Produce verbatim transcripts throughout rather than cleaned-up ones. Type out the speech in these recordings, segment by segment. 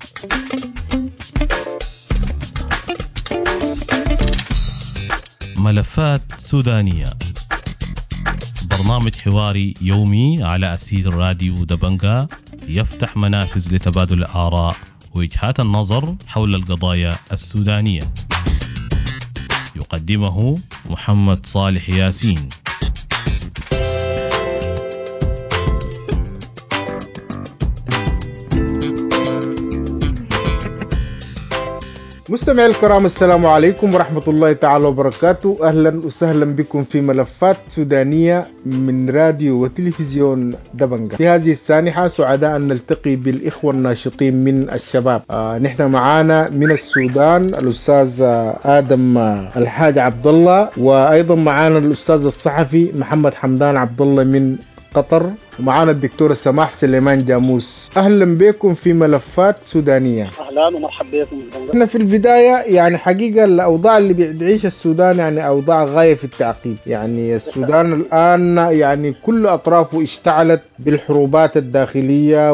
ملفات سودانية، برنامج حواري يومي على أسير راديو دبنجا يفتح منافذ لتبادل الآراء ووجهات النظر حول القضايا السودانية. يقدمه محمد صالح ياسين. مستمعي الكرام، السلام عليكم ورحمة الله تعالى وبركاته. أهلا وسهلا بكم في ملفات سودانية من راديو وتلفزيون دبنجة. في هذه السانحة سعداء أن نلتقي بالإخوة الناشطين من الشباب. آه نحن معانا من السودان الأستاذ آه آدم آه الحاج عبد الله، وأيضا معانا الأستاذ الصحفي محمد حمدان عبد الله من قطر، ومعانا الدكتور سماح سليمان جاموس. أهلا بكم في ملفات سودانية. أهلا ومرحبا بكم. احنا في البداية يعني حقيقة الأوضاع اللي بيعيش السودان يعني أوضاع غاية في التعقيد. يعني السودان الآن يعني كل أطرافه اشتعلت بالحروبات الداخلية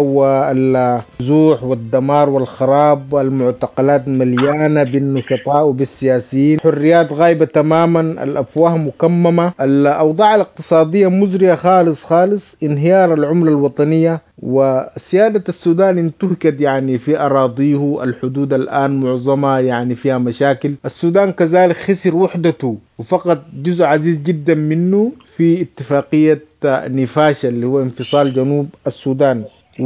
والنزوح والدمار والخراب، المعتقلات مليانة بالنشطاء وبالسياسيين، حريات غايبة تماما، الأفواه مكممة، الأوضاع الاقتصادية مزرية خالص خالص، انهيار العملة الوطنية، وسيادة السودان انتهكت يعني في أراضيه. الحدود الآن معظمها يعني فيها مشاكل. السودان كذلك خسر وحدته وفقد جزء عزيز جدا منه في اتفاقية نيفاشا اللي هو انفصال جنوب السودان.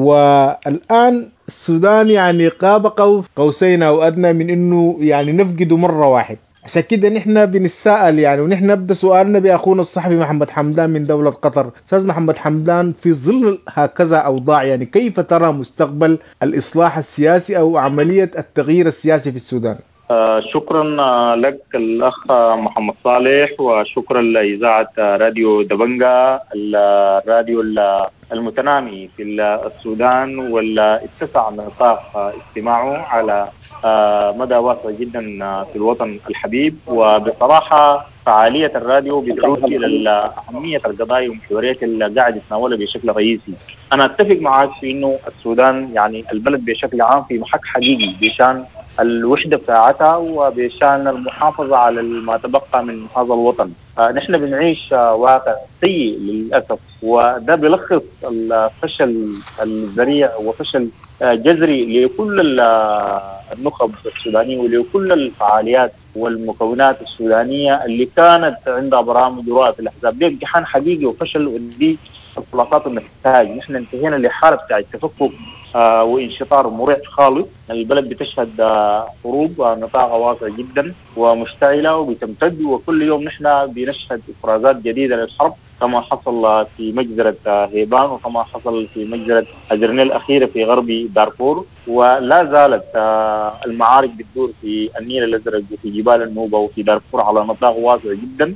والآن السودان يعني قاب قوسين أو أدنى من أنه يعني نفقده مرة واحد. عشان كده نحن بنسأل يعني، ونحن نبدأ سؤالنا بأخونا الصحفي محمد حمدان من دولة قطر. أستاذ محمد حمدان، في ظل هكذا أوضاع يعني كيف ترى مستقبل الإصلاح السياسي أو عملية التغيير السياسي في السودان؟ آه شكرا آه لك الأخ محمد صالح، وشكرا لإذاعة راديو دبنجا، الراديو المتنامي في السودان، واللي اتسع نطاق استماعه على آه مدى واسع جدا في الوطن الحبيب. وبصراحة فعالية الراديو بتعود إلى أهمية القضايا ومحوريات اللي قاعد يتناولها بشكل رئيسي. أنا أتفق معك في إنه السودان يعني البلد بشكل عام في محك حقيقي بشان الوحدة بتاعتها وبشان المحافظة على ما تبقى من هذا الوطن. آه نحن بنعيش آه واقع سيء للأسف، وده بيلخص الفشل الذريع وفشل آه جذري لكل النخب السودانية ولكل الفعاليات والمكونات السودانية اللي كانت عندها برامج ورؤى في الأحزاب. دي امتحان حقيقي وفشل، ودي الخلاصات والنتائج. نحن انتهينا لحالة بتاع التفكك آه وانشطار مريع خالص. البلد بتشهد آه حروب آه نطاقها واسع جدا ومشتعلة وبتمتد، وكل يوم نحن بنشهد إفرازات جديدة للحرب، كما حصل في مجزرة آه هيبان، وكما حصل في مجزرة أجرنيل الأخيرة في غرب دارفور. ولا زالت آه المعارك بتدور في النيل الأزرق وفي جبال النوبة وفي دارفور على نطاق واسع جدا،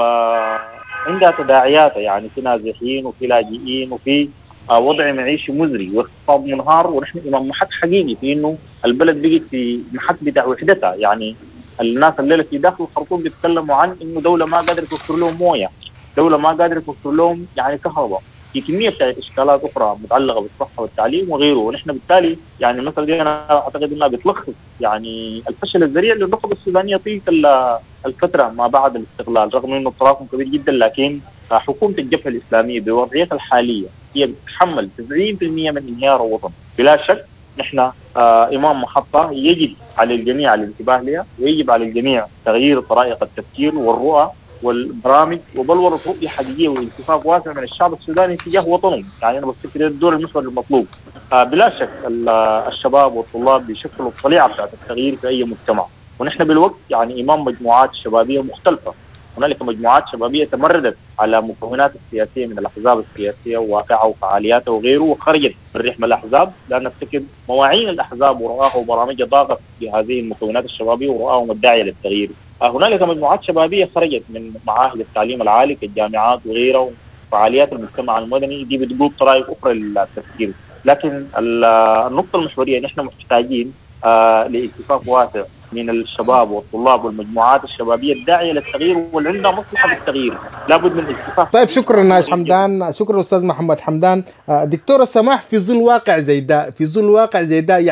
وعندها تداعيات يعني في نازحين وفي لاجئين وفي وضع معيشي مزري واقتصاد منهار. ونحن امام محك حقيقي في انه البلد بقت في محك بتاع وحدتها. يعني الناس الليله في داخل الخرطوم بيتكلموا عن انه دوله ما قادره توفر لهم مويه، دوله ما قادره توفر لهم يعني كهرباء، في كميه بتاعت اشكالات اخرى متعلقه بالصحه والتعليم وغيره. ونحن بالتالي يعني المساله دي انا اعتقد انها بتلخص يعني الفشل الذريع للنخب السودانيه طيله الفتره ما بعد الاستقلال، رغم انه التراكم كبير جدا. لكن حكومه الجبهه الاسلاميه بوضعيتها الحاليه هي بتتحمل تسعين بالمئة من انهيار الوطن. بلا شك نحن آه امام محطه يجب على الجميع الانتباه لها، ويجب على الجميع تغيير طرائق التفكير والرؤى والبرامج وبلورة رؤية حقيقية وانتصاف واسع من الشعب السوداني تجاه وطنهم. يعني أنا بفتكر الدور المحوري المطلوب. آه بلا شك الشباب والطلاب بيشكلوا الطليعة بتاعت التغيير في أي مجتمع، ونحن بالوقت يعني إمام مجموعات شبابية مختلفة. هنالك مجموعات شبابية تمردت على مكونات السياسية من الأحزاب السياسية وواقعها وفعالياتها وغيره، وخرجت من رحم الأحزاب، لأن نفتكر مواعين الأحزاب ورؤاها وبرامجها ضاقت بهذه المكونات الشبابية ورؤاهم الداعية للتغيير. هنالك مجموعات شبابية خرجت من معاهد التعليم العالي كالجامعات وغيرها وفعاليات المجتمع المدني، دي بتقول طرائق أخرى للتفكير. لكن النقطة المحورية نحن محتاجين آه لاتفاق واسع من الشباب والطلاب والمجموعات الشبابية الداعية للتغيير واللي عندها مصلحة في التغيير. لابد من اتفاق. طيب شكرا ناس حمدان، شكرا أستاذ محمد حمدان. دكتور السماح، في ظل واقع زي ده، في ظل واقع زي ده يعني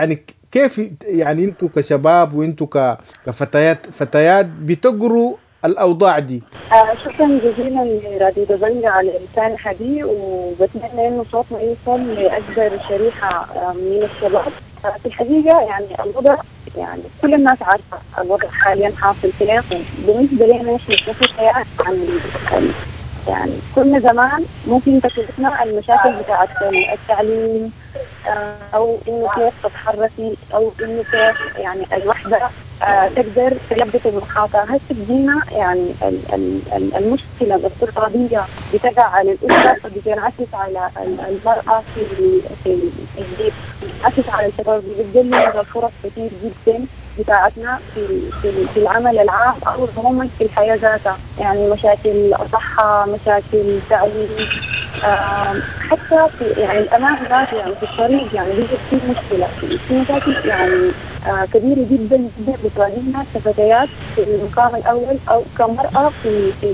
كيف يعني انتوا كشباب وانتوا ك- كفتيات فتيات بتقروا الاوضاع دي؟ آه شكرا جزيلا لراديو دبنجة على الإمكانية دي، وبتمنى إنه صوتنا يوصل لأكبر شريحة آه من الشباب. آه في الحقيقة يعني الوضع، يعني كل الناس عارفة الوضع حاليا حاصل كيف. بالنسبة لنا إيش نتفق عن يعني كل زمان ممكن تكلفنا المشاكل بتاعت التعليم، آه أو إنه كيف تتحركي، أو إنه كيف يعني الوحدة آه تقدر تلبس المحاطة. هسه بجينا يعني ال ال ال المشكلة الاقتصادية بتقع على الأسرة، فبتنعكس على المرأة في في البيت، بتنعكس على الشباب، بتقلل من الفرص كثير جدا بتاعتنا في في في العمل العام أو عموما في الحياة ذاتها. يعني مشاكل صحة، مشاكل تعليم، آه حتى في يعني الأمان ذاته، يعني في الطريق يعني هي في مشكلة، في مشاكل يعني آه كبيرة جدا جدا بتواجهنا كفتيات في المقام الأول أو كمرأة في في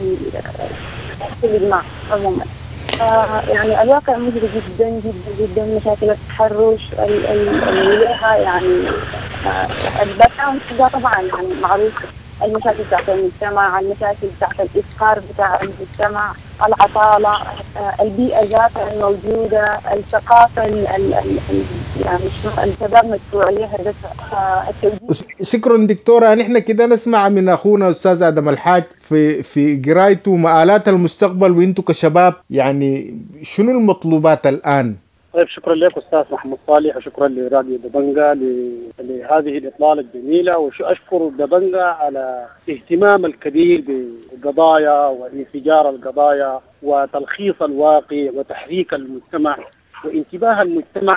في الإجماع عموما. آه يعني الواقع مزري جدا جدا جدا. مشاكل التحرش اللي لها يعني آه البكاء ده طبعا يعني معروف. المشاكل بتاعت المجتمع، المشاكل بتاعت الإفقار بتاع المجتمع، العطالة، آه البيئة ذاتها الموجودة، الثقافة ال ال ال يعني الشباب مدفوع عليها التوجيه. شكرا دكتورة. نحن كده نسمع من أخونا أستاذ آدم الحاج في في قرايته مآلات المستقبل، وإنتوا كشباب يعني شنو المطلوبات الآن؟ طيب شكرا لك أستاذ محمد صالح، وشكرا لراديو دبنجة لهذه الإطلالة الجميلة، وأشكر دبنجة على اهتمام الكبير بالقضايا وانفجار القضايا وتلخيص الواقع وتحريك المجتمع وانتباه المجتمع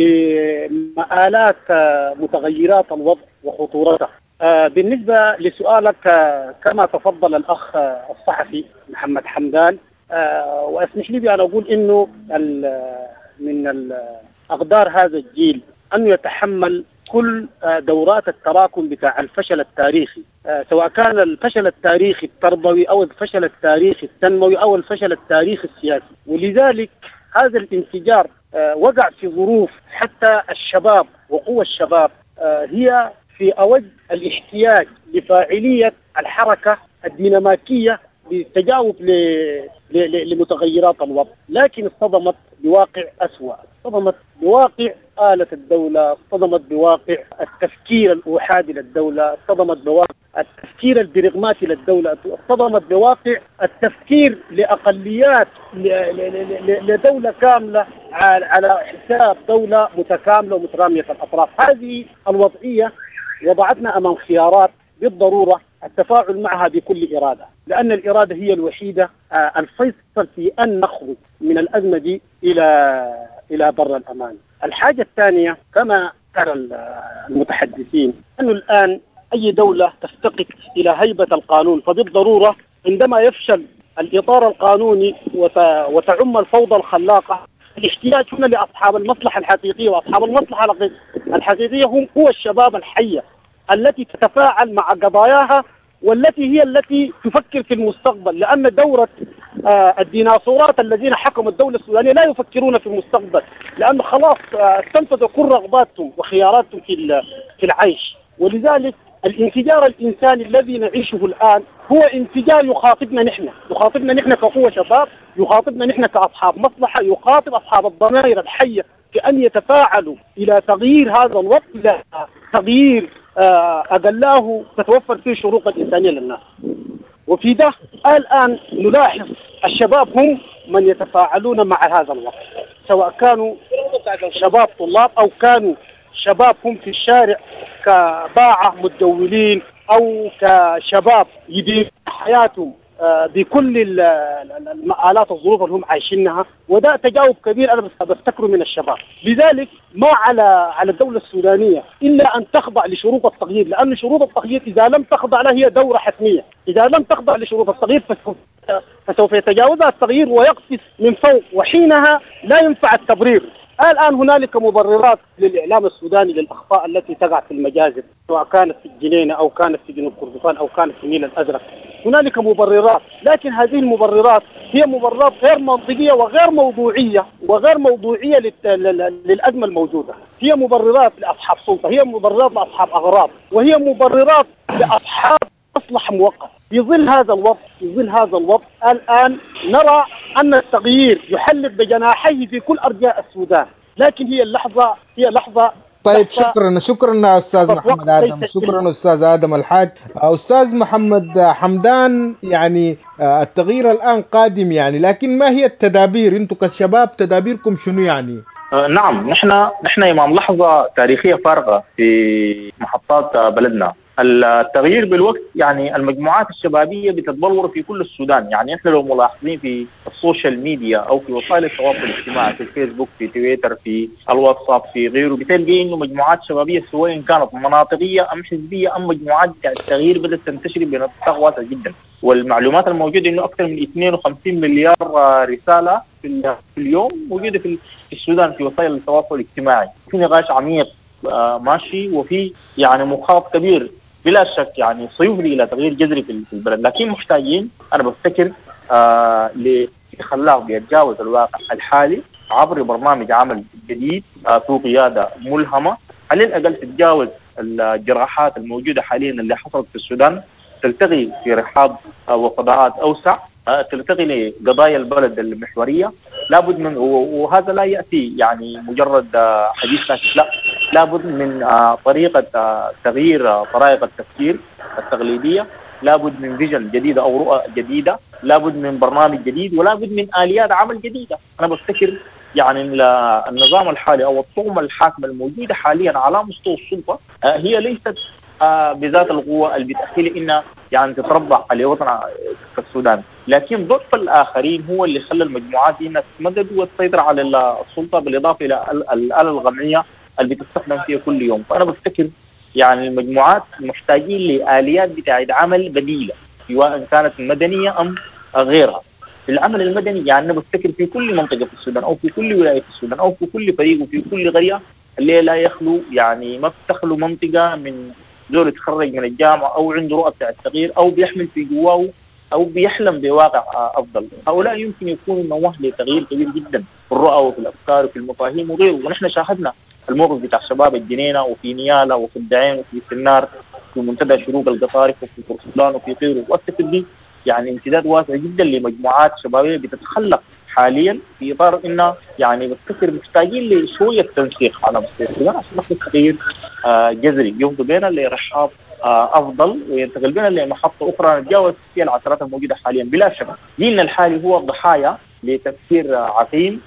لمآلات متغيرات الوضع وخطورتها. بالنسبة لسؤالك، كما تفضل الأخ الصحفي محمد حمدان، وأسمح لي بأن أقول إنه من أقدار هذا الجيل أن يتحمل كل دورات التراكم بتاع الفشل التاريخي، سواء كان الفشل التاريخي التربوي أو الفشل التاريخي التنموي أو الفشل التاريخي السياسي. ولذلك هذا الانفجار وقع في ظروف حتى الشباب وقوى الشباب هي في أوج الاحتياج لفاعلية الحركة الديناميكية للتجاوب لمتغيرات الوضع، لكن اصطدمت بواقع أسوأ، اصطدمت بواقع آلة الدولة، اصطدمت بواقع التفكير الأحادي للدولة، اصطدمت بواقع التفكير البرغماتي للدولة، اصطدمت بواقع التفكير لأقليات لدولة كاملة على حساب دولة متكاملة ومترامية الأطراف. هذه الوضعية وضعتنا أمام خيارات بالضرورة التفاعل معها بكل إرادة، لأن الإرادة هي الوحيدة الفيصل في أن نخرج من الأزمة دي إلى إلى بر الأمان. الحاجة الثانية كما قال المتحدثين أنه الآن أي دولة تفتقد إلى هيبة القانون، فبالضرورة عندما يفشل الإطار القانوني وتعم الفوضى الخلاقة، الاحتياج هنا لأصحاب المصلحة الحقيقية، وأصحاب المصلحة الحقيقية هم هو الشباب الحية التي تتفاعل مع قضاياها والتي هي التي تفكر في المستقبل، لأن دورة آه الديناصورات الذين حكموا الدولة السودانية لا يفكرون في المستقبل، لأن خلاص آه استنفذوا كل رغباتهم وخياراتهم في في العيش. ولذلك الانفجار الإنساني الذي نعيشه الآن هو انفجار يخاطبنا نحن، يخاطبنا نحن كقوة شباب، يخاطبنا نحن كأصحاب مصلحة، يخاطب أصحاب الضمائر الحية كأن يتفاعلوا إلى تغيير هذا الوضع، إلى تغيير أقلاه تتوفر فيه شروط الإنسانية للناس. وفي ده الآن نلاحظ الشباب هم من يتفاعلون مع هذا الوضع، سواء كانوا شباب طلاب أو كانوا شباب هم في الشارع كباعة متدولين أو كشباب يديرون حياتهم بكل المآلات الظروف اللي هم عايشينها. وده تجاوب كبير أنا بفتكره من الشباب. لذلك ما على على الدولة السودانية إلا أن تخضع لشروط التغيير، لأن شروط التغيير إذا لم تخضع لها هي دورة حتمية، إذا لم تخضع لشروط التغيير فسوف يتجاوزها التغيير ويقفز من فوق، وحينها لا ينفع التبرير. الآن هنالك مبررات للإعلام السوداني للأخطاء التي تقع في المجازر، سواء كانت في الجنينة أو كانت في جنوب كردفان أو كانت في النيل الأزرق، هنالك مبررات، لكن هذه المبررات هي مبررات غير منطقية وغير موضوعية وغير موضوعية للأزمة الموجودة. هي مبررات لأصحاب سلطة، هي مبررات لأصحاب أغراض، وهي مبررات لأصحاب مصلحة مؤقتة. في ظل هذا الوضع في ظل هذا الوضع الآن نرى أن التغيير يحلق بجناحيه في كل أرجاء السودان، لكن هي اللحظة هي لحظة طيب لحظة شكرا شكرا استاذ محمد ادم، شكرا استاذ ادم الحاج. استاذ محمد حمدان، يعني التغيير الان قادم يعني، لكن ما هي التدابير؟ انتم كشباب تدابيركم شنو يعني؟ آه نعم، نحن نحن امام لحظه تاريخيه فارقه في محطات بلدنا. التغيير بالوقت، يعني المجموعات الشبابيه بتتبلور في كل السودان. يعني احنا لو ملاحظين في السوشيال ميديا او في وسائل التواصل الاجتماعي، في الفيسبوك، في تويتر، في الواتساب، في غيره، بتلقي انه مجموعات شبابيه سواء كانت مناطقيه ام حزبيه ام مجموعات التغيير بدات تنتشر بنطاق واسع جدا. والمعلومات الموجوده انه اكثر من اثنين وخمسين مليار رساله في اليوم موجوده في السودان في وسائل التواصل الاجتماعي. في نقاش عميق ماشي، وفي يعني مخاط كبير بلا شك يعني سيفضي الى تغيير جذري في البلد، لكن محتاجين انا بفتكر آه لخلاق بيتجاوز الواقع الحالي عبر برنامج عمل جديد آه ذو قياده ملهمه، على الاقل تتجاوز الجراحات الموجوده حاليا اللي حصلت في السودان، تلتقي في رحاب آه وفضاءات اوسع، آه تلتقي لقضايا البلد المحوريه. لابد من، وهذا لا ياتي يعني مجرد آه حديث ساكت، لا، لابد من آه طريقه آه تغيير آه طرائق التفكير التقليديه، لابد من فيجن جديده او رؤى جديده، لابد من برنامج جديد، ولابد من اليات عمل جديده. انا بفتكر يعني النظام الحالي او الطغمه الحاكمه الموجوده حاليا على مستوى السلطه آه هي ليست آه بذات القوه اللي بتاهل انها يعني تتربع على وطن السودان، لكن ضعف الاخرين هو اللي خلى المجموعات دي انها تتمدد وتسيطر على السلطه، بالاضافه الى الاله الغمعيه اللي بتستخدم فيها كل يوم. فانا بفتكر يعني المجموعات محتاجين لآليات بتاعت عمل بديلة، سواء كانت مدنية أم غيرها. العمل المدني يعني أنا بفتكر في كل منطقة في السودان أو في كل ولاية في السودان أو في كل فريق وفي كل قرية، اللي لا يخلو يعني ما بتخلو منطقة من زول يتخرج من الجامعة أو عنده رؤى بتاع التغيير أو بيحمل في جواه أو بيحلم بواقع أفضل. هؤلاء يمكن يكونوا نواه لتغيير كبير جدا في الرؤى وفي الأفكار وفي المفاهيم وغيره. ونحن شاهدنا الموقف بتاع شباب الجنينه وفي نيالا وفي الدعين وفي سنار في منتدى شروق القطارف وفي قرصلان وفي غيره، وافتكر دي يعني امتداد واسع جدا لمجموعات شبابيه بتتخلق حاليا في اطار انها يعني بفتكر محتاجين لشويه تنسيق على مستوى السودان عشان ناخذ تغيير آه جذري يفضي بينا لرحاب آه افضل وينتقل بنا لمحطه اخرى نتجاوز فيها العثرات الموجوده حاليا. بلا شك جيلنا الحالي هو ضحايا لتفكير عقيم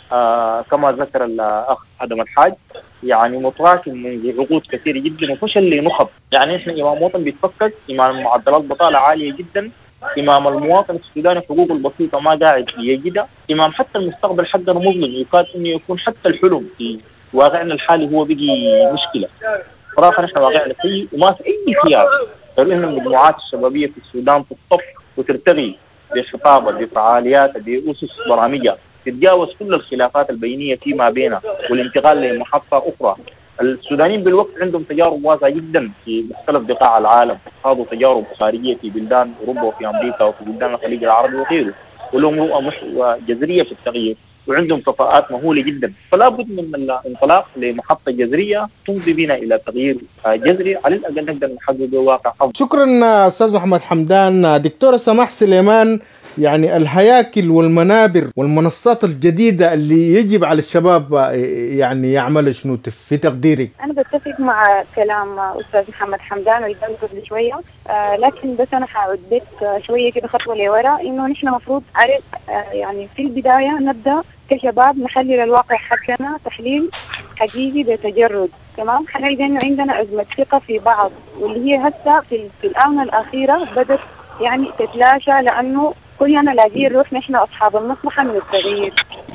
آه كما ذكر الاخ ادم الحاج، يعني متراكم منذ عقود كثيره جدا وفشل لنخب. يعني احنا امام وطن بيتفكك، امام معدلات بطاله عاليه جدا، امام المواطن السوداني حقوقه البسيطه ما قاعد يجدها، امام حتى المستقبل حقنا مظلم، يكاد انه يكون حتى الحلم في واقعنا الحالي هو بقي مشكله. صراحه نحن واقعنا سيء وما في اي خيار غير ان المجموعات الشبابيه في السودان تتصف وترتغي بخطابها بفعالياتها باسس برامجها، تتجاوز كل الخلافات البينيه فيما بينها والانتقال لمحطه اخرى. السودانيين بالوقت عندهم تجارب واسعه جدا في مختلف بقاع العالم، خاضوا تجارب خارجيه في بلدان اوروبا وفي امريكا وفي بلدان الخليج العربي وغيره، ولهم رؤى جذريه في التغيير وعندهم كفاءات مهوله جدا. فلا بد من الانطلاق لمحطه جذريه تمضي بنا الى تغيير جذري على الاقل نقدر نحقق واقع افضل. شكرا استاذ محمد حمدان. دكتوره سماح سليمان، يعني الهياكل والمنابر والمنصات الجديده اللي يجب على الشباب يعني يعملوا شنو في تقديرك؟ انا بتفق مع كلام استاذ محمد حمدان اللي قال قبل شويه، آه لكن بس انا حاعد بيت شويه كده خطوه لورا، انه نحن المفروض آه يعني في البدايه نبدا كشباب نحلل الواقع حقنا تحليل حقيقي بتجرد. تمام، حنلقى انه عندنا ازمه ثقه في بعض، واللي هي هسه في, في الاونه الاخيره بدات يعني تتلاشى، لانه كلنا لاقيين روح نحن اصحاب المصلحه من التغيير.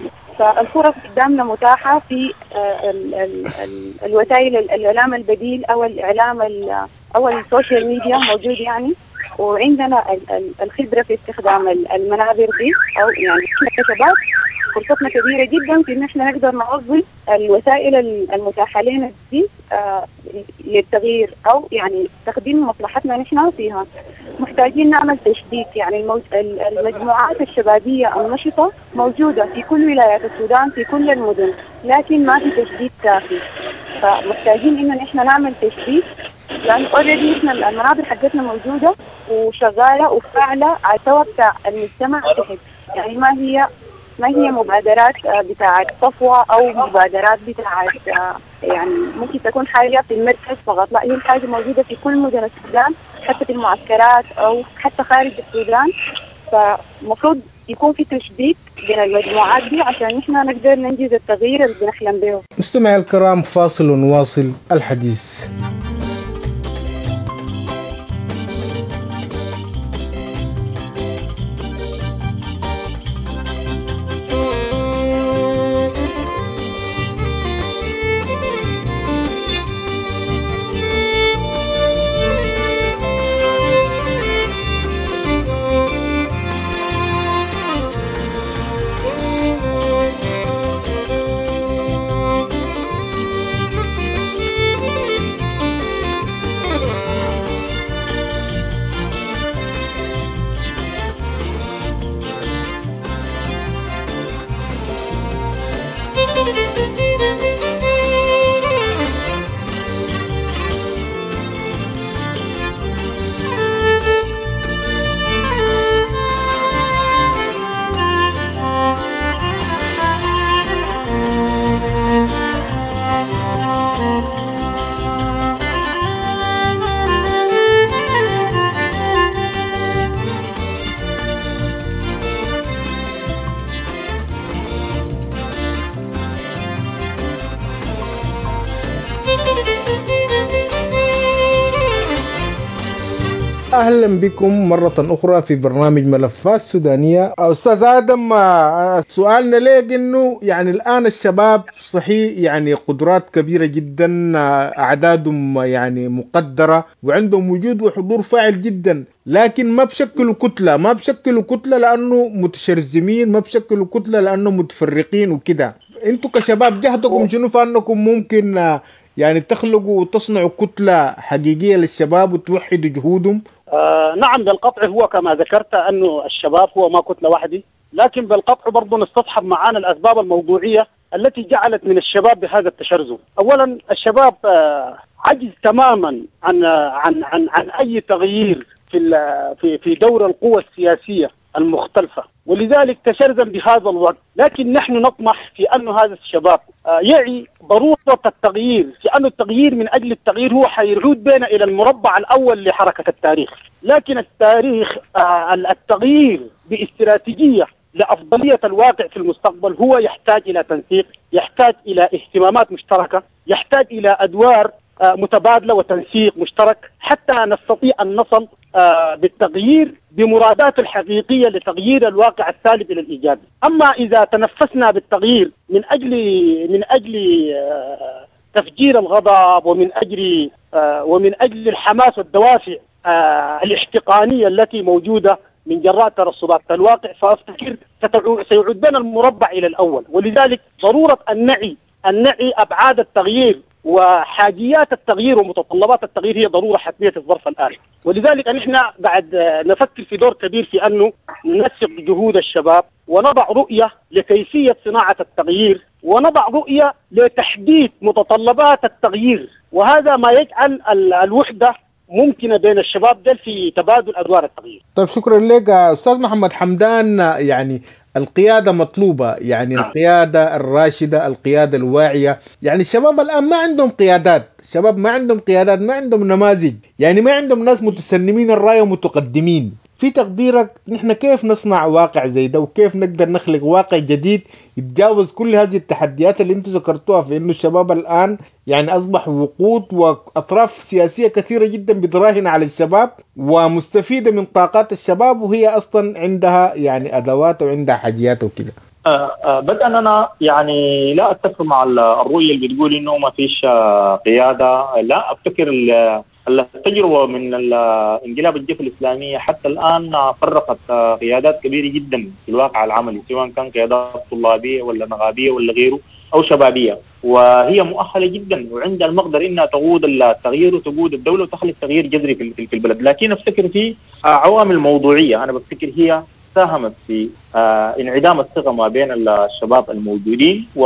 فالفرص قدامنا متاحة في ال ال ال الوسائل الإعلام البديل أو الإعلام أو السوشيال ميديا موجود يعني، وعندنا الخبرة في استخدام المنابر دي، أو يعني إحنا كشباب فرصتنا كبيرة جدا في إن إحنا نقدر نوظف الوسائل المتاحة لنا دي للتغيير أو يعني تقديم مصلحتنا نحن فيها. محتاجين نعمل تشديد، يعني الموج... المجموعات الشبابية النشطة موجودة في كل ولايات السودان في كل المدن، لكن ما في تشديد كافي. فمحتاجين إنه نحن نعمل تشبيك، لأن أوريدي إحنا المناظر حقتنا موجودة وشغالة وفاعلة على التوى بتاع المجتمع تحت. يعني ما هي ما هي مبادرات بتاعت صفوة أو مبادرات بتاعت يعني ممكن تكون حاجة في المركز فقط، لا هي حاجة موجودة في كل مدن السودان، حتى في المعسكرات أو حتى خارج السودان. فمفروض يكون في تشبيك بين المجموعات دي عشان احنا نقدر ننجز التغيير اللي بنحلم به. مستمعي الكرام، فاصل ونواصل الحديث. أهلا بكم مرة أخرى في برنامج ملفات سودانية. أستاذ آدم، سؤالنا ليك إنه يعني الآن الشباب صحيح يعني قدرات كبيرة جدا، أعدادهم يعني مقدرة وعندهم وجود وحضور فاعل جدا، لكن ما بشكلوا كتلة ما بشكلوا كتلة لأنه متشرذمين، ما بشكلوا كتلة لأنه متفرقين وكده. أنتوا كشباب جهدكم شنو في أنكم ممكن يعني تخلقوا وتصنعوا كتلة حقيقية للشباب وتوحدوا جهودهم؟ آه نعم بالقطع، هو كما ذكرت أنه الشباب هو ما كتلة واحدة، لكن بالقطع برضو نستصحب معانا الأسباب الموضوعية التي جعلت من الشباب بهذا التشرذم. أولا الشباب آه عجز تماما عن عن عن عن أي تغيير في في في دور القوى السياسية المختلفة، ولذلك تشرذم بهذا الوقت. لكن نحن نطمح في أن هذا الشباب آه يعي ضرورة التغيير، في أن التغيير من أجل التغيير هو حيعود بنا إلى المربع الأول لحركة التاريخ. لكن التاريخ آه التغيير باستراتيجية لأفضلية الواقع في المستقبل هو يحتاج إلى تنسيق، يحتاج إلى اهتمامات مشتركة، يحتاج إلى أدوار آه متبادلة وتنسيق مشترك حتى نستطيع أن نصل آه بالتغيير بمرادات الحقيقية لتغيير الواقع السالب إلى الإيجابي. أما إذا تنفسنا بالتغيير من أجل من أجل آه تفجير الغضب ومن أجل آه ومن أجل الحماس والدوافع آه الاحتقانية التي موجودة من جراء ترصدات الواقع، فأفتكر سيعود بنا المربع إلى الأول. ولذلك ضرورة أن نعي أن نعي أبعاد التغيير وحاجيات التغيير ومتطلبات التغيير هي ضرورة حتمية في الظرف الآن. ولذلك نحن قاعد نفكر في دور كبير في أنه ننسق جهود الشباب ونضع رؤية لكيفية صناعة التغيير، ونضع رؤية لتحديد متطلبات التغيير، وهذا ما يجعل الوحدة ممكنة بين الشباب دل في تبادل أدوار التغيير. طيب شكرا لك أستاذ محمد حمدان. يعني القيادة مطلوبة، يعني القيادة الراشدة، القيادة الواعية. يعني الشباب الآن ما عندهم قيادات، الشباب ما عندهم قيادات، ما عندهم نماذج، يعني ما عندهم ناس متسنمين الراية ومتقدمين. في تقديرك نحن كيف نصنع واقع زي ده، وكيف نقدر نخلق واقع جديد يتجاوز كل هذه التحديات اللي انتم ذكرتوها، في انه الشباب الآن يعني أصبح وقود وأطراف سياسية كثيرة جدا بتراهن على الشباب ومستفيدة من طاقات الشباب، وهي أصلا عندها يعني أدوات وعندها حاجيات وكده. بدءا أنا يعني لا أتفق مع الرؤية اللي بتقول إنه ما فيش قيادة. لا، أفتكر التجربة من انقلاب الجبهة الإسلامية حتى الآن فرقت قيادات كبيرة جدا في الواقع العملي، سواء كان قيادات طلابية ولا نقابية ولا غيره أو شبابية، وهي مؤهلة جدا وعندها المقدر إنها تقود التغيير وتقود الدولة وتخلق تغيير جذري في البلد. لكن أفتكر في عوامل موضوعية أنا بفتكر هي ساهمت في آه انعدام الثقة ما بين الشباب الموجودين، و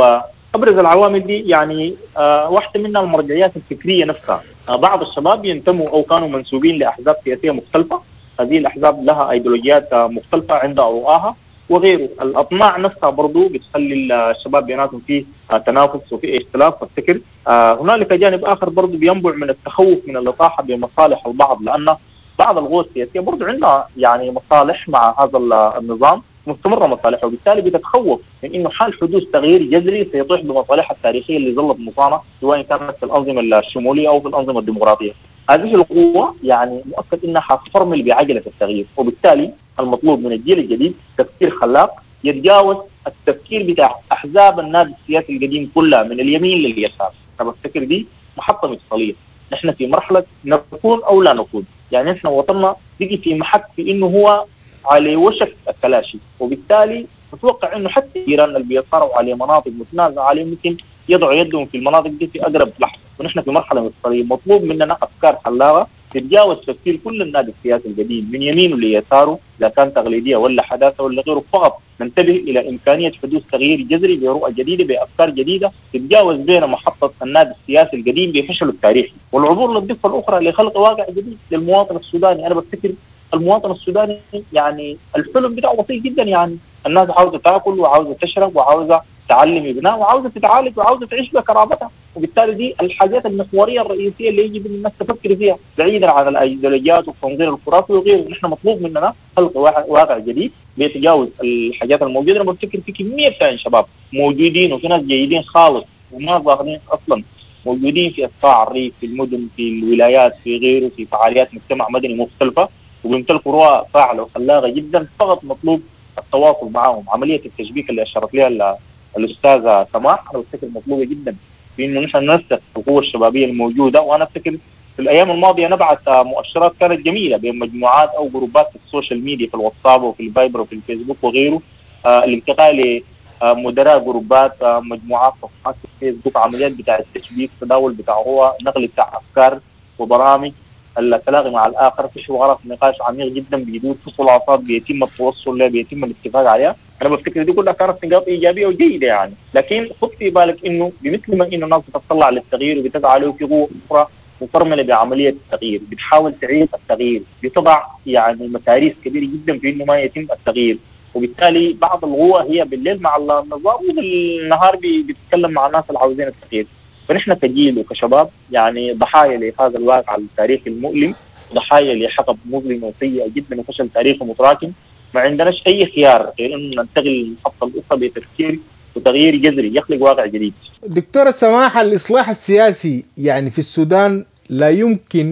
ابرز العوامل دي يعني آه واحده منها المرجعيات الفكريه نفسها. آه بعض الشباب ينتموا او كانوا منسوبين لاحزاب سياسيه مختلفه، هذه الاحزاب لها ايديولوجيات آه مختلفه عندها رؤاها وغيره. الاطماع نفسها برضو بتخلي الشباب بيناتهم فيه آه تنافس وفي اختلاف. فافتكر آه هنالك جانب اخر برضو بينبع من التخوف من الاطاحه بمصالح البعض، لان بعض القوى السياسيه برضو عندها يعني مصالح مع هذا النظام، مستمره مصالحه، وبالتالي بتتخوف من انه حال حدوث تغيير جذري سيطيح بمصالحها التاريخيه اللي ظلت مصانه سواء كانت في الانظمه الشموليه او في الانظمه الديمقراطيه. هذه القوه يعني مؤكد انها حتفرمل بعجله التغيير، وبالتالي المطلوب من الجيل الجديد تفكير خلاق يتجاوز التفكير بتاع احزاب النادي السياسي القديم كلها من اليمين لليسار. انا بفتكر دي محطه مفصليه، نحن في مرحله نكون او لا نكون، يعني نحن وطننا بقي في محك في انه هو على وشك التلاشي، وبالتالي نتوقع انه حتى ايران اللي بيصارعوا على مناطق متنازعه عليه ممكن يضعوا يدهم في المناطق دي في اقرب لحظه، ونحن في مرحله مفصليه مطلوب مننا افكار خلاقه تتجاوز تفكير كل النادي السياسي القديم من يمينه ليساره اذا كان تقليديه ولا حداثه ولا غيره، فقط ننتبه الى امكانيه حدوث تغيير جذري برؤى جديده بافكار جديده تتجاوز بين محطه النادي السياسي القديم بفشله التاريخي والعبور للضفه الاخرى لخلق واقع جديد للمواطن السوداني. انا بفتكر المواطن السوداني يعني الحلم بتاعه بسيط جدا، يعني الناس عاوزه تاكل وعاوزه تشرب وعاوزه تعلم ابنائها وعاوزه تتعالج وعاوزه تعيش بكرامتها، وبالتالي دي الحاجات المحوريه الرئيسيه اللي يجب ان الناس تفكر فيها بعيدا عن الايديولوجيات والتنظير الخرافي وغيره. نحن مطلوب مننا خلق واقع جديد بيتجاوز الحاجات الموجوده. انا بفتكر في كميه ثانيه شباب موجودين وفي ناس جيدين خالص وما ظاهرين اصلا، موجودين في اقطاع الريف في المدن في الولايات في غيره في فعاليات مجتمع مدني مختلفه وبيمتلكوا رؤى فاعله وخلاقه جدا، فقط مطلوب التواصل معهم. عمليه التشبيك اللي اشارت لها الاستاذه سماح انا بفتكر مطلوبه جدا في انه نحن ننسق القوه الشبابيه الموجوده. وانا افتكر في الايام الماضيه نبعت مؤشرات كانت جميله بين مجموعات او جروبات في السوشيال ميديا في الواتساب وفي الفايبر وفي الفيسبوك وغيره، آه الانتقال لمدراء جروبات آه مجموعات صفحات في الفيسبوك، عمليات بتاع التشبيك تداول بتاع هو نقل بتاع افكار وبرامج التلاغي مع الاخر في حوارات نقاش عميق جدا بيدور في خلاصات بيتم التوصل لها بيتم الاتفاق عليها. انا بفتكر دي كلها كانت نقاط ايجابيه وجيده يعني، لكن خذ في بالك انه بمثل ما انه الناس بتطلع للتغيير وبتسعى له في قوه اخرى مفرمله بعمليه التغيير بتحاول تعيد التغيير بتضع يعني مكاريس كبيره جدا في انه ما يتم التغيير، وبالتالي بعض القوى هي بالليل مع النظام وبالنهار بتتكلم مع الناس اللي عاوزين التغيير. فنحن كجيل وكشباب يعني ضحايا لهذا الواقع التاريخي المؤلم، ضحايا لحقب مظلمه وسيئه جدا وفشل تاريخي متراكم. ما عندناش اي خيار غير ان ننتقل للمحطه الاخرى بتفكير وتغيير جذري يخلق واقع جديد. دكتور السماحة، الإصلاح السياسي يعني في السودان لا يمكن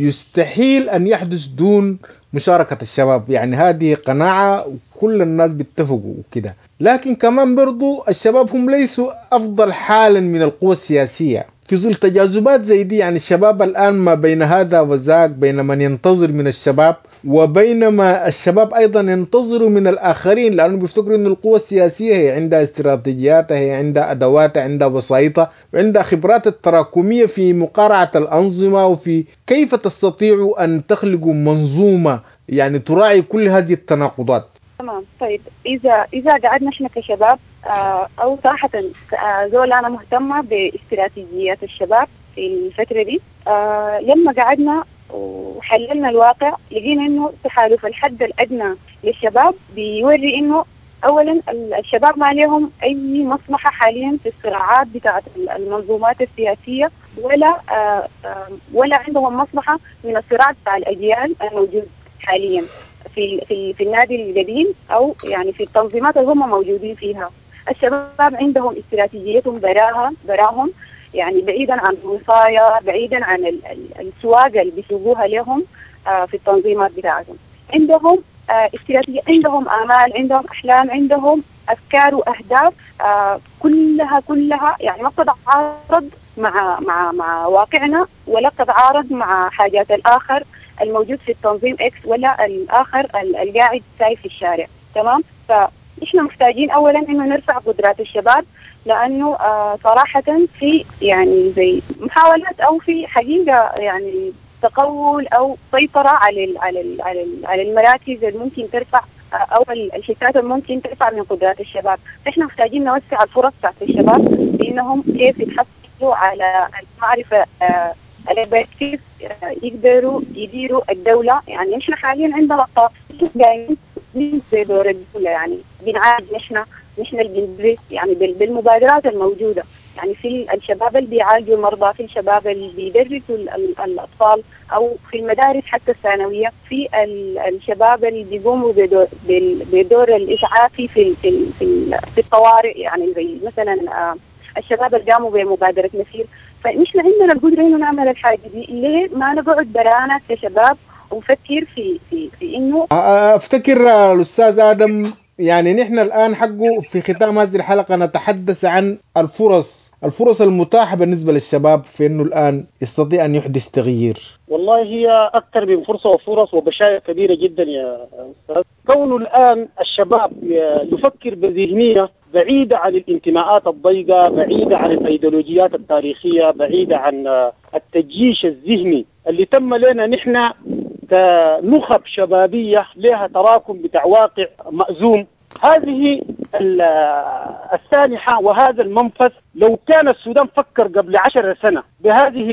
يستحيل أن يحدث دون مشاركة الشباب، يعني هذه قناعة وكل الناس بيتفقوا كده. لكن كمان برضو الشباب هم ليسوا أفضل حالا من القوى السياسية في ظل تجاذبات زي دي. يعني الشباب الآن ما بين هذا وذاك، بين من ينتظر من الشباب وبينما الشباب أيضا ينتظروا من الآخرين، لأنه بيفتكروا أن القوى السياسية هي عندها استراتيجياتها، هي عندها أدواتها، عندها وسائطها، وعندها خبرات التراكمية في مقارعة الأنظمة وفي كيف تستطيع أن تخلق منظومة يعني تراعي كل هذه التناقضات. تمام. طيب إذا إذا قعدنا إحنا كشباب آه أو صراحة آه زول أنا مهتمة باستراتيجيات الشباب في الفترة دي. آه لما قعدنا وحللنا الواقع لقينا إنه تحالف الحد الأدنى للشباب بيوري إنه أولا الشباب ما لهم أي مصلحة حاليا في الصراعات بتاعت المنظومات السياسية، ولا آه آه ولا عندهم مصلحة من الصراع بتاع الأجيال الموجود حاليا في في في النادي القديم او يعني في التنظيمات اللي هم موجودين فيها. الشباب عندهم استراتيجيتهم براها براهم يعني بعيدا عن الوصاية، بعيدا عن السواق اللي بيسوقوها لهم آه في التنظيمات بتاعتهم. عندهم آه استراتيجية، عندهم آمال، عندهم أحلام، عندهم أفكار وأهداف آه كلها كلها يعني ما بتتعارض مع مع مع واقعنا ولا بتتعارض مع حاجات الآخر الموجود في التنظيم اكس ولا الاخر القاعد سايق في الشارع. تمام. فاحنا محتاجين اولا انه نرفع قدرات الشباب، لانه آه صراحه في يعني زي محاولات او في حقيقه يعني تقول او سيطره على ال على ال على, ال على المراكز اللي ممكن ترفع او الحسابات اللي ممكن ترفع من قدرات الشباب. فاحنا محتاجين نوسع الفرص بتاعت الشباب بانهم كيف يتحصلوا على المعرفه كيف يقدروا يديروا الدوله. يعني احنا حاليا عندنا طاقم قايمين بدور الدوله، يعني بنعالج نحن نحن اللي بندرس يعني بالمبادرات الموجوده. يعني في الشباب اللي بيعالجوا المرضى، في الشباب اللي بيدرسوا الاطفال او في المدارس حتى الثانويه، في الشباب اللي بيقوموا بدور, بدور الاسعافي في في في, في الطوارئ، يعني زي مثلا الشباب اللي قاموا بمبادره نسير. فنحن عندنا القدره انه نعمل الحاجه دي، ليه ما نقعد برانا كشباب ونفكر في في في انه افتكر الاستاذ ادم، يعني نحن الان حقه في ختام هذه الحلقه نتحدث عن الفرص الفرص المتاحه بالنسبه للشباب في انه الان يستطيع ان يحدث تغيير. والله هي اكثر من فرصه وفرص وبشائر كبيره جدا يا استاذ. كونه الان الشباب يفكر بذهنيه بعيده عن الانتماءات الضيقه، بعيده عن الايديولوجيات التاريخيه، بعيده عن التجيش الذهني اللي تم لنا نحن كنخب شبابيه لها تراكم بتاع واقع مأزوم. هذه السانحة وهذا المنفذ لو كان السودان فكر قبل عشر سنة بهذه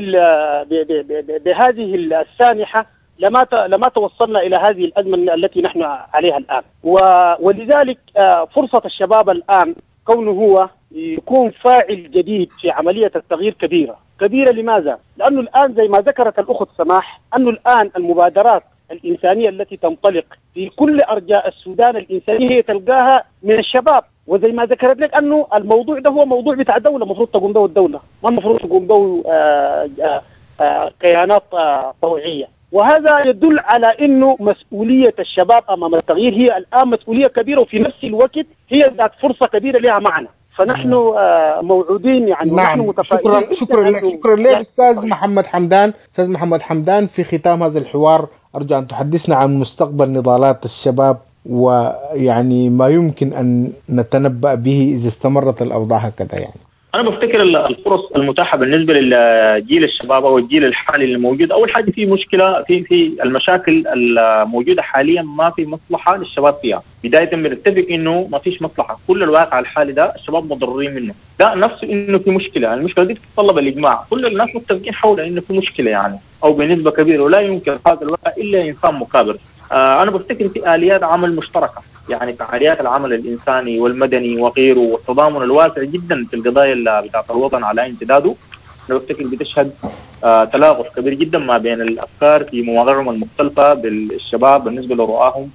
بهذه السانحة لما لما توصلنا إلى هذه الأزمة التي نحن عليها الآن. ولذلك فرصة الشباب الآن كونه هو يكون فاعل جديد في عملية التغيير كبيرة كبيرة. لماذا؟ لأنه الآن زي ما ذكرت الأخت سماح أنه الآن المبادرات الإنسانية التي تنطلق في كل أرجاء السودان الإنسانية هي تلقاها من الشباب. وزي ما ذكرت لك أنه الموضوع ده هو موضوع بتاع الدولة، المفروض تقوم به الدولة، ما المفروض تقوم به كيانات طوعية. وهذا يدل على أنه مسؤولية الشباب أمام التغيير هي الآن مسؤولية كبيرة، وفي نفس الوقت هي ذات فرصة كبيرة لها معنى. فنحن موعودين يعني نعم. ونحن متفائلين. شكرا شكرا لك شكرا لك استاذ محمد حمدان. استاذ محمد حمدان، في ختام هذا الحوار ارجو ان تحدثنا عن مستقبل نضالات الشباب، ويعني ما يمكن ان نتنبأ به اذا استمرت الاوضاع هكذا. يعني انا بفتكر الفرص المتاحه بالنسبه للجيل الشباب او الجيل الحالي اللي موجود، اول حاجه في مشكله في في المشاكل الموجوده حاليا ما في مصلحه للشباب فيها. بدايه بنتفق انه ما فيش مصلحه، كل الواقع الحالي ده الشباب مضررين منه، ده نفسه انه في مشكله، المشكله دي تتطلب الاجماع، كل الناس متفقين حول انه في مشكله يعني او بنسبه كبيره، ولا يمكن هذا الواقع الا انسان مكابر. آه انا بفتكر في اليات عمل مشتركه، يعني فعاليات العمل الانساني والمدني وغيره، والتضامن الواسع جدا في القضايا بتاعت الوطن على امتداده. انا بفتكر بتشهد آه تلاغف كبير جدا ما بين الافكار في مواضيعهم المختلفه بالشباب بالنسبه لرؤاهم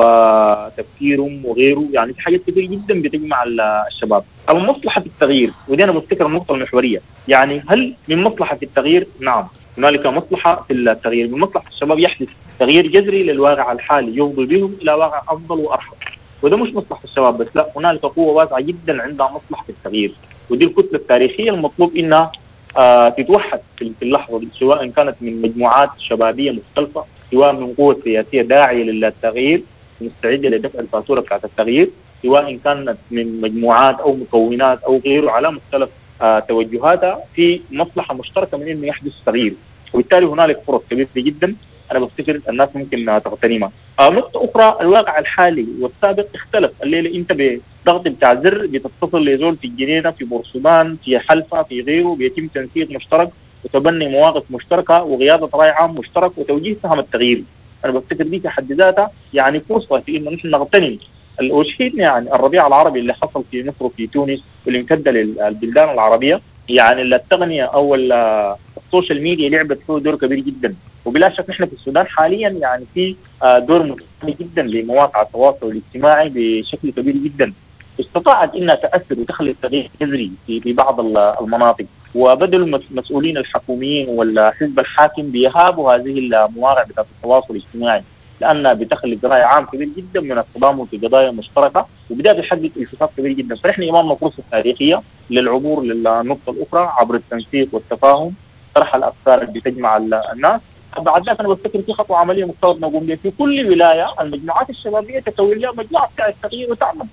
وتفكيرهم وغيره. يعني في حاجات كثير جدا بتجمع الشباب. اما مصلحه التغيير، ودي انا بفتكر النقطه المحوريه، يعني هل من مصلحه التغيير؟ نعم هنالك مصلحه في التغيير، من مصلحه الشباب يحدث تغيير جذري للواقع الحالي يفضي بهم الى واقع افضل وارحم. وده مش مصلحه الشباب بس، لا، هنالك قوه واسعه جدا عندها مصلحه التغيير، ودي الكتله التاريخيه المطلوب انها آه تتوحد في اللحظه دي، سواء كانت من مجموعات شبابيه مختلفه، سواء من قوه سياسيه داعيه للتغيير مستعده لدفع الفاتوره بتاعت التغيير، سواء كانت من مجموعات او مكونات او غيره على مختلف آه توجهاتها في مصلحه مشتركه من انه يحدث تغيير. وبالتالي هنالك فرص كبيره جدا انا بفتكر الناس ممكن تغتنمها. آه نقطه اخرى، الواقع الحالي والسابق اختلف. الليله انت بضغط بتاع زر بتتصل لزول في الجنينه في بورسودان في حلفه في غيره، بيتم تنسيق مشترك وتبني مواقف مشتركه وقياده راي عام مشترك وتوجيه سهم التغيير. انا بفتكر دي في حد ذاتها يعني فرصه في انه نحن نغتنم. وشهدنا يعني الربيع العربي اللي حصل في مصر وفي تونس واللي امتد للبلدان العربيه، يعني التقنيه او السوشيال ميديا لعبت فيه دور كبير جدا. وبلا شك نحن في السودان حاليا يعني في دور مهم جدا لمواقع التواصل الاجتماعي بشكل كبير جدا، استطاعت انها تاثر وتخلق تغيير جذري في في بعض المناطق. وبدل المسؤولين الحكوميين والحزب الحاكم بيهابوا هذه المواقع بتاعت التواصل الاجتماعي، لانها بتخلق راي عام كبير جدا من التضامن في قضايا مشتركه، وبدا بيحقق التفاق كبير جدا. فنحن امامنا فرصه تاريخيه للعبور للنقطه الاخرى عبر التنسيق والتفاهم، طرح الافكار اللي بتجمع الناس. بعد ذلك انا بفتكر في خطوه عمليه مفترض نقوم بها في كل ولايه، المجموعات الشبابيه تكون لها مجموعه بتاع التغيير وتعمل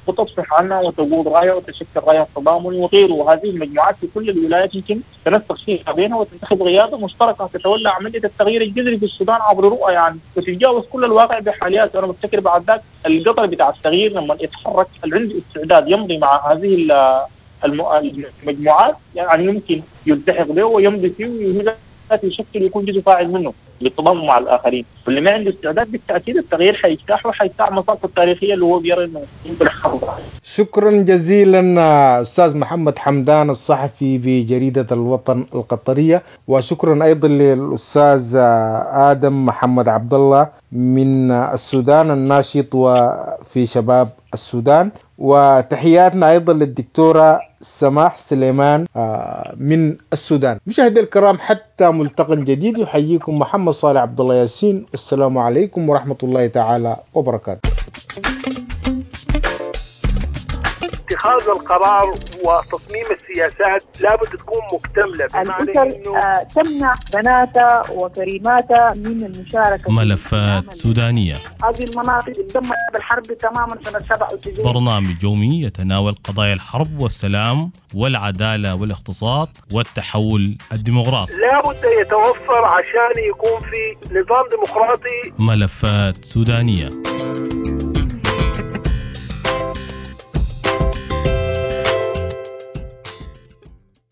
وتصفح عنها وتقول رايها وتشكل رايها التضامني وغيره. وهذه المجموعات في كل الولايات يمكن تنسق فيها بينها وتنتخب قياده مشتركه تتولى عمليه التغيير الجذري في السودان عبر رؤى يعني وتتجاوز كل الواقع بحاليات. وانا مفتكر بعد ذاك القطر بتاع التغيير لما يتحرك اللي عنده استعداد يمضي مع هذه المجموعات يعني يمكن يلتحق به ويمضي فيه ويهدف يشكل يكون جزء فاعل منه بالتضامن مع الاخرين. واللي ما عنده استعداد بالتاكيد التغيير حيجتاح وحيدفع مصالحه التاريخيه اللي هو بيرى انه يمكن يحافظ عليها. شكرا جزيلا استاذ محمد حمدان الصحفي بجريده الوطن القطريه، وشكرا ايضا للاستاذ ادم محمد عبد الله من السودان الناشط وفي شباب السودان، وتحياتنا ايضا للدكتوره سماح سليمان من السودان. مشاهدي الكرام حتى ملتقى جديد يحييكم محمد صالح عبد الله ياسين، والسلام عليكم ورحمه الله تعالى وبركاته. اتخاذ القرار وتصميم السياسات لابد تكون مكتملة. الأسر آه تمنع بناتها وكريماتها من المشاركة. ملفات سودانية. هذه المناطق تدمرت بالحرب تماما سنة سبعة وتسعين. برنامج يومي يتناول قضايا الحرب والسلام والعدالة والاقتصاد والتحول الديمقراطي. لابد يتوفر عشان يكون في نظام ديمقراطي. ملفات سودانية.